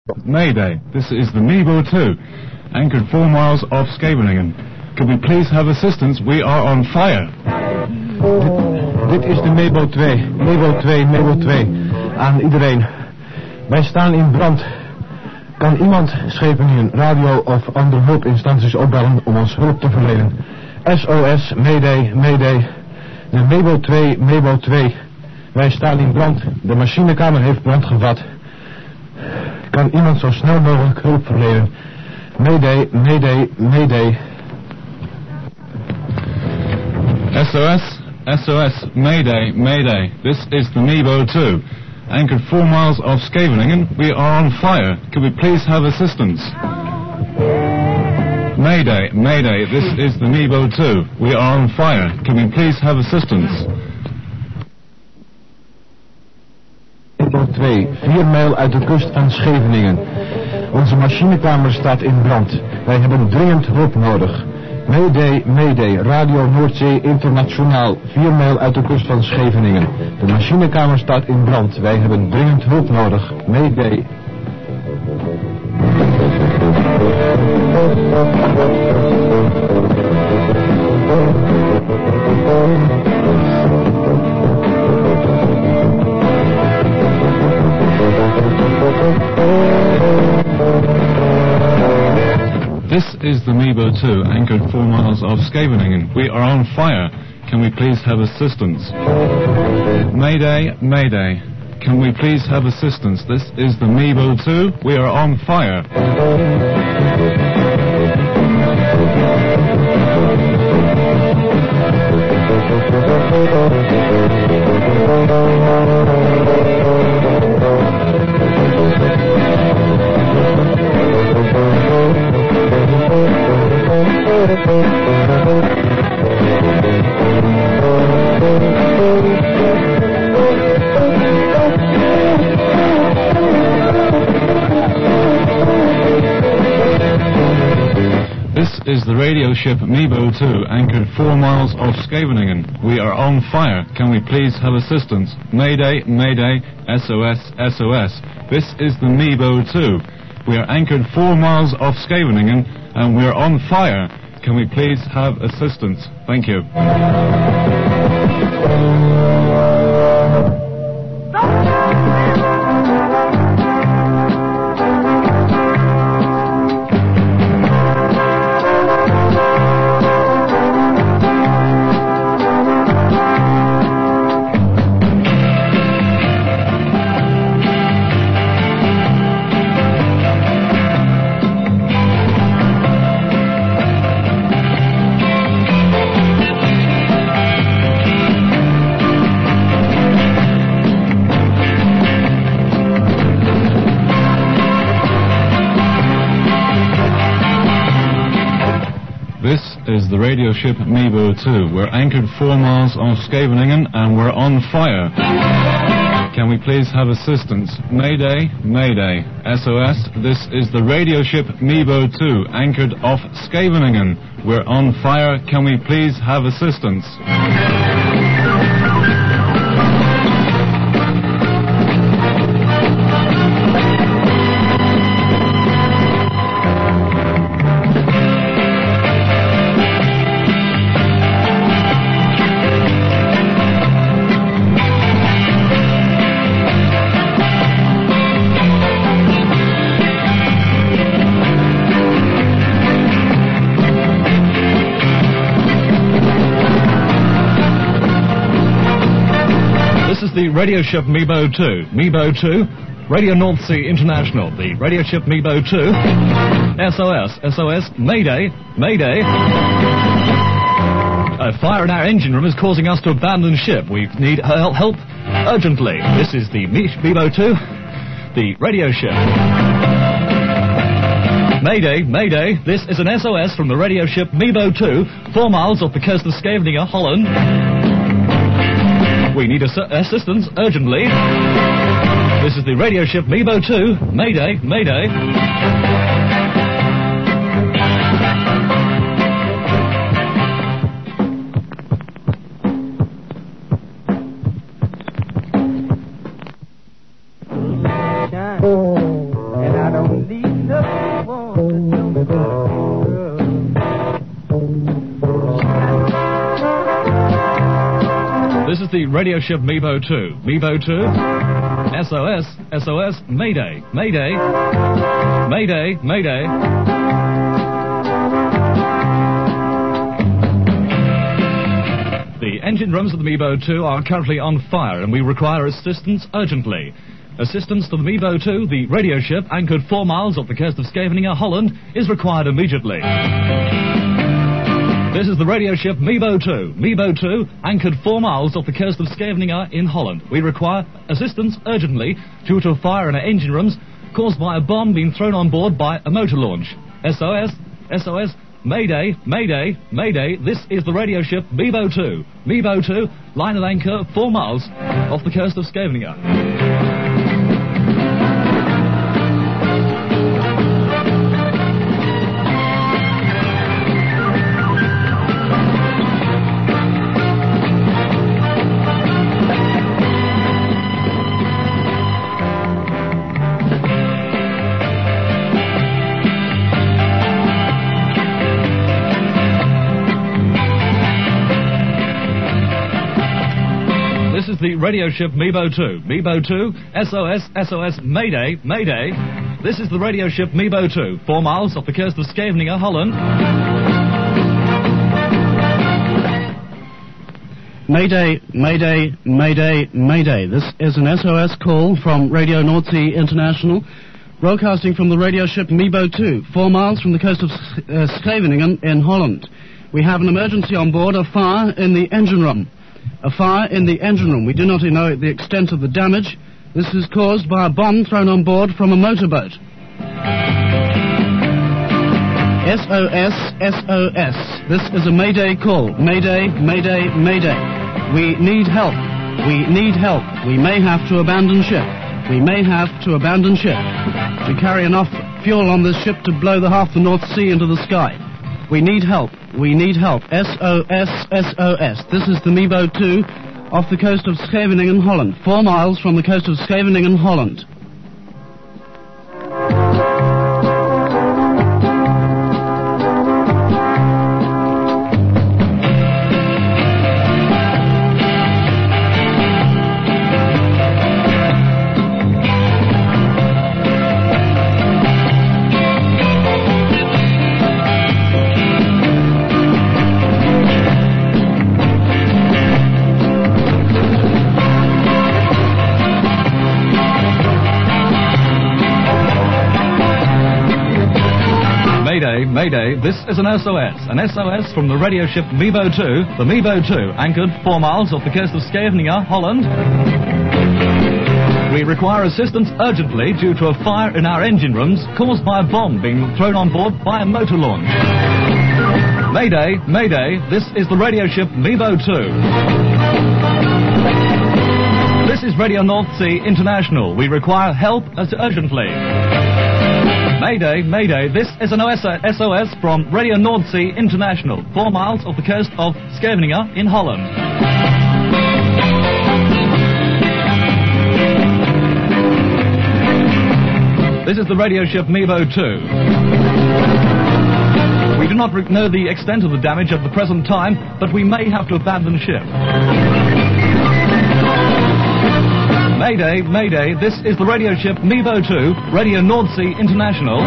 Mayday, this is the Nebo 2, anchored 4 miles off Scheveningen. Could we please have assistance? We are on fire. Dit is de Nebo 2, Nebo 2, Nebo 2. Aan iedereen. Wij staan in brand. Kan iemand Scheveningen radio of andere hulpinstanties opbellen om ons hulp te verlenen? SOS, Mayday, Mayday. De Nebo 2, Nebo 2. Wij staan in brand. De machinekamer heeft brand gevat. Kan iemand zo snel mogelijk hulp verlenen? Mayday, Mayday, Mayday. SOS, SOS, Mayday, Mayday. This is the Nebo 2, anchored 4 miles off Scheveningen. We are on fire. Could we please have assistance? Mayday, Mayday. This is the Nebo 2. We are on fire. Can we please have assistance? Nebo 2, 4 mijl uit de kust van Scheveningen. Onze machinekamer staat in brand. Wij hebben dringend hulp nodig. Mayday, Mayday, Radio Noordzee Internationaal, 4 mijl uit de kust van Scheveningen. De machinekamer staat in brand. Wij hebben dringend hulp nodig. Mayday. This is the Nebo 2, anchored 4 miles off Scheveningen. We are on fire. Can we please have assistance? Mayday, Mayday. Can we please have assistance? This is the Nebo 2. We are on fire. This is the radio ship Nebo 2, anchored 4 miles off Scheveningen. We are on fire. Can we please have assistance? Mayday, Mayday, SOS, SOS. This is the Nebo 2. We are anchored 4 miles off Scheveningen, and we are on fire. Can we please have assistance? Thank you. This is the radio ship Nebo 2. We're anchored 4 miles off Scheveningen and we're on fire. Can we please have assistance? Mayday, Mayday, SOS. This is the radio ship Nebo 2, anchored off Scheveningen. We're on fire. Can we please have assistance? The radio ship Nebo 2. Nebo 2, Radio North Sea International. The radio ship Nebo 2. SOS, SOS, Mayday, Mayday. A fire in our engine room is causing us to abandon ship. We need help urgently. This is the Nebo 2, the radio ship. Mayday, Mayday. This is an SOS from the radio ship Nebo 2, 4 miles off the coast of Scheveningen, Holland. We need assistance urgently. This is the radio ship Nebo 2. Mayday, Mayday. And I don't need no one to This is the radio ship Mebo 2. Mebo 2, SOS, SOS, Mayday, Mayday, Mayday, Mayday. The engine rooms of the Mebo 2 are currently on fire and we require assistance urgently. Assistance to the Mebo 2, the radio ship anchored 4 miles off the coast of Scheveningen, Holland, is required immediately. This is the radio ship Mebo 2. Mebo 2, anchored 4 miles off the coast of Scheveningen in Holland. We require assistance urgently due to a fire in our engine rooms caused by a bomb being thrown on board by a motor launch. SOS, SOS, Mayday, Mayday, Mayday. This is the radio ship Mebo 2. Mebo 2, line at anchor 4 miles off the coast of Scheveningen. The radio ship Mebo 2. Mebo 2, SOS, SOS, Mayday, Mayday. This is the radio ship Mebo 2, 4 miles off the coast of Scheveningen, Holland. Mayday, Mayday, Mayday, Mayday. This is an SOS call from Radio North Sea International, broadcasting from the radio ship Mebo 2, 4 miles from the coast of Scheveningen in Holland. We have an emergency on board, a fire in the engine room. A fire in the engine room. We do not know the extent of the damage. This is caused by a bomb thrown on board from a motorboat. SOS, SOS. This is a Mayday call. Mayday, Mayday, Mayday. We need help. We need help. We may have to abandon ship. We may have to abandon ship. To carry enough fuel on this ship to blow the half the North Sea into the sky. We need help. We need help. SOS, SOS. This is the Mebo 2 off the coast of Scheveningen, Holland. 4 miles from the coast of Scheveningen, Holland. Mayday, this is an SOS from the radio ship Mebo 2, the Mebo 2, anchored 4 miles off the coast of Scheveningen, Holland. We require assistance urgently due to a fire in our engine rooms caused by a bomb being thrown on board by a motor launch. Mayday, Mayday, this is the radio ship Mebo 2. This is Radio North Sea International. We require help urgently. Mayday, Mayday, this is an SOS from Radio North Sea International, 4 miles off the coast of Scheveningen in Holland. This is the radio ship Mebo 2. We do not know the extent of the damage at the present time, but we may have to abandon ship. Mayday, Mayday, this is the radio ship Mebo 2, Radio North Sea International.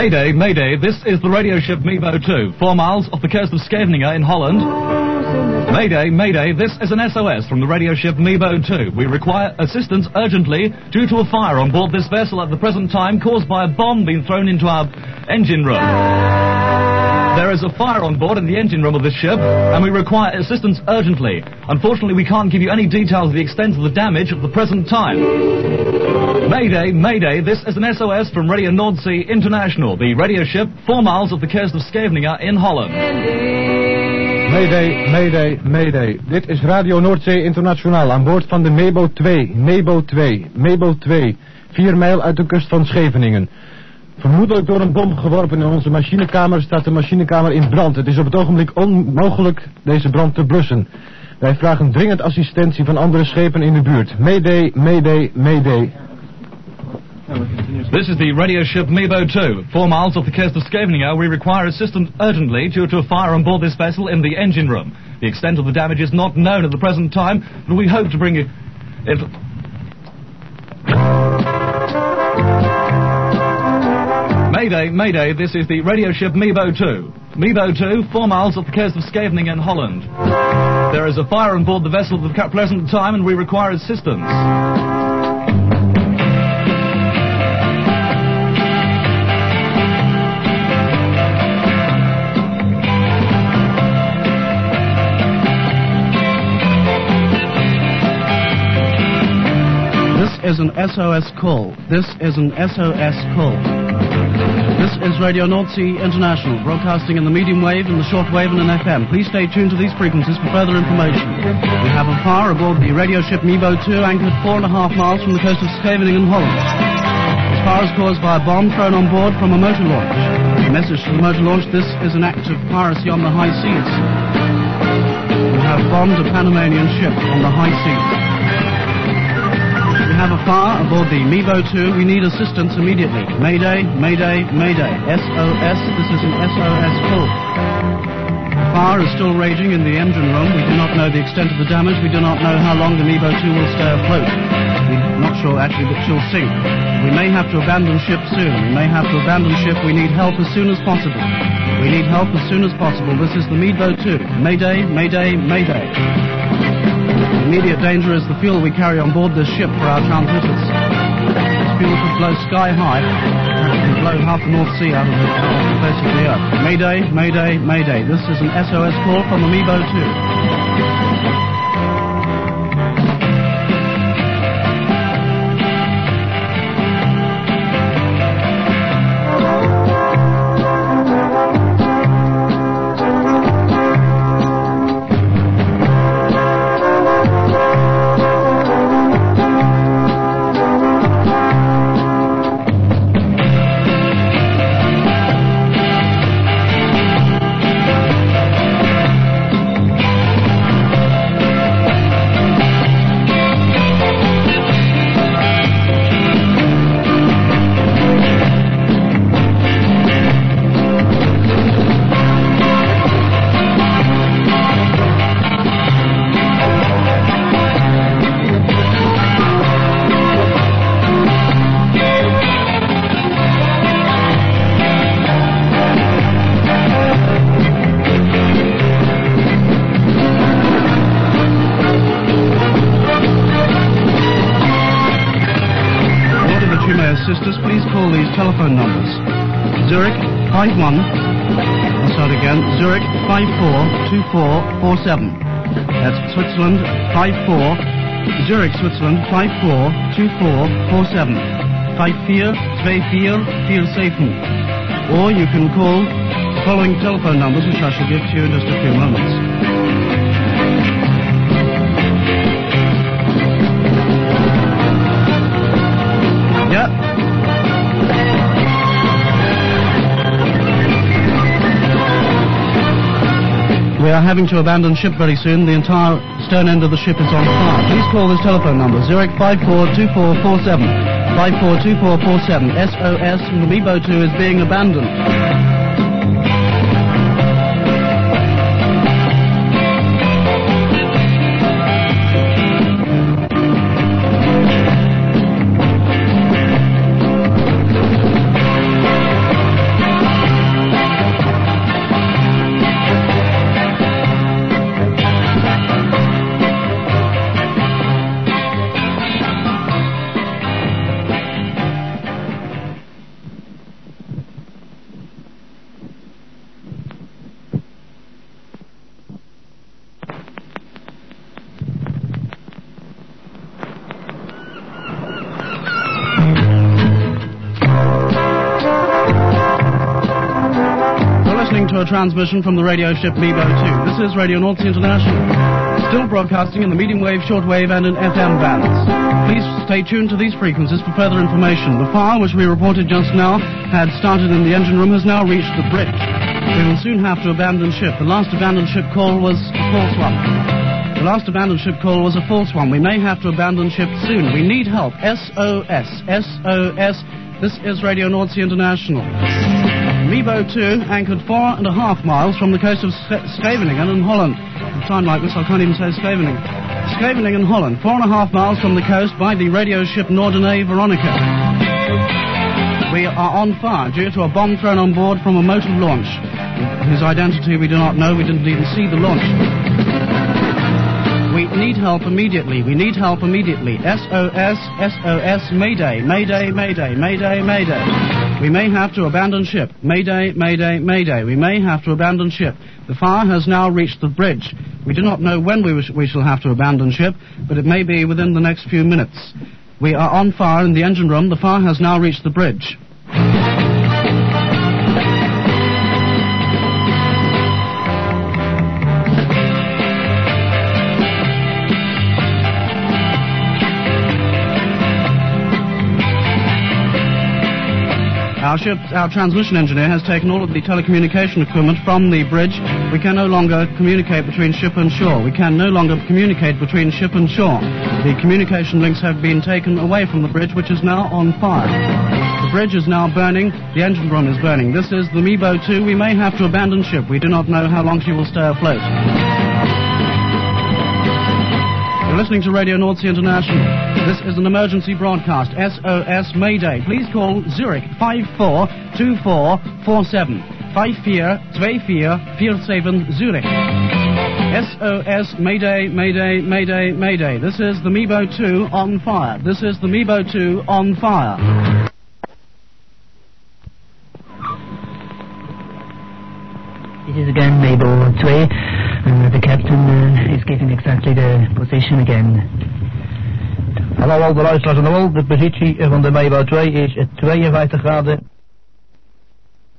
Mayday, Mayday, this is the radio ship Mebo 2, 4 miles off the coast of Scheveningen in Holland. Mayday, Mayday, this is an SOS from the radio ship Mebo 2. We require assistance urgently due to a fire on board this vessel at the present time caused by a bomb being thrown into our engine room. There is a fire on board in the engine room of this ship, and we require assistance urgently. Unfortunately, we can't give you any details of the extent of the damage at the present time. Mayday, Mayday, this is an SOS from Radio Nordsee International, the radio ship 4 miles off the coast of Scheveningen in Holland. Mayday, Mayday, Mayday. Dit is Radio Noordzee Internationaal aan boord van de Mebo 2, Mebo 2, Mebo 2, 4 mijl uit de kust van Scheveningen. Vermoedelijk door een bom geworpen in onze machinekamer staat de machinekamer in brand. Het is op het ogenblik onmogelijk deze brand te blussen. Wij vragen dringend assistentie van andere schepen in de buurt. Mayday, Mayday, Mayday. This is the radio ship Mebo 2, 4 miles off the coast of Scheveningen. We require assistance urgently due to a fire on board this vessel in the engine room. The extent of the damage is not known at the present time, but we hope to bring you... Mayday, Mayday, this is the radio ship Mebo 2. Mebo 2, 4 miles off the coast of Scheveningen, Holland. There is a fire on board the vessel at the present time and we require assistance. This is an SOS call. This is an SOS call. This is Radio Nordsee International, broadcasting in the medium wave, in the short wave, and in FM. Please stay tuned to these frequencies for further information. We have a fire aboard the radio ship Mebo 2, anchored 4.5 miles from the coast of Scheveningen, Holland. This fire is caused by a bomb thrown on board from a motor launch. A message to the motor launch: this is an act of piracy on the high seas. We have bombed a Panamanian ship on the high seas. We have a fire aboard the Mebo 2. We need assistance immediately. Mayday, Mayday, Mayday. SOS. This is an SOS call. The fire is still raging in the engine room. We do not know the extent of the damage. We do not know how long the Mebo 2 will stay afloat. We're not sure actually that she'll sink. We may have to abandon ship soon. We may have to abandon ship. We need help as soon as possible. We need help as soon as possible. This is the Mebo 2. Mayday, Mayday, Mayday. Immediate danger is the fuel we carry on board this ship for our transmitters. This fuel could blow sky high. It could blow half the North Sea out of the face of the earth. Mayday, Mayday, Mayday. This is an SOS call from the Mebo 2. Sisters, please call these telephone numbers. Zurich 51, I'll start again, Zurich 542447. That's Switzerland 54, Zurich, Switzerland 542447. 542447. Or you can call the following telephone numbers, which I shall give to you in just a few moments. We are having to abandon ship very soon. The entire stern end of the ship is on fire. Please call this telephone number, Zurich 542447. 542447. SOS from the Mebo 2 is being abandoned. to a transmission from the radio ship Mebo 2. This is Radio North Sea International, still broadcasting in the medium wave, shortwave and in FM bands. Please stay tuned to these frequencies for further information. The fire, which we reported just now, had started in the engine room, has now reached the bridge. We will soon have to abandon ship. The last abandoned ship call was a false one. The last abandoned ship call was a false one. We may have to abandon ship soon. We need help. SOS. SOS. This is Radio North Sea International. Mebo 2 anchored 4.5 miles from the coast of Scheveningen in Holland. At a time like this, I can't even say Scheveningen. Scheveningen, Holland. 4.5 miles from the coast by the radio ship Norderney Veronica. We are on fire due to a bomb thrown on board from a motor launch, whose identity we do not know. We didn't even see the launch. We need help immediately. We need help immediately. SOS, SOS, Mayday, Mayday, Mayday, Mayday, Mayday. We may have to abandon ship. Mayday, Mayday, Mayday. We may have to abandon ship. The fire has now reached the bridge. We do not know when we shall have to abandon ship, but it may be within the next few minutes. We are on fire in the engine room. The fire has now reached the bridge. Our transmission engineer has taken all of the telecommunication equipment from the bridge. We can no longer communicate between ship and shore. We can no longer communicate between ship and shore. The communication links have been taken away from the bridge, which is now on fire. The bridge is now burning. The engine room is burning. This is the Mebo 2. We may have to abandon ship. We do not know how long she will stay afloat. You're listening to Radio North Sea International. This is an emergency broadcast. SOS Mayday. Please call Zurich 542447. 542447 Zurich. SOS Mayday, Mayday, Mayday, Mayday. This is the Mebo 2 on fire. This is the Mebo 2 on fire. This is again Mebo 2. The captain is giving exactly the position again. Hallo al de luisteraars aan de wal. De positie van de Mebo 2 is 52 graden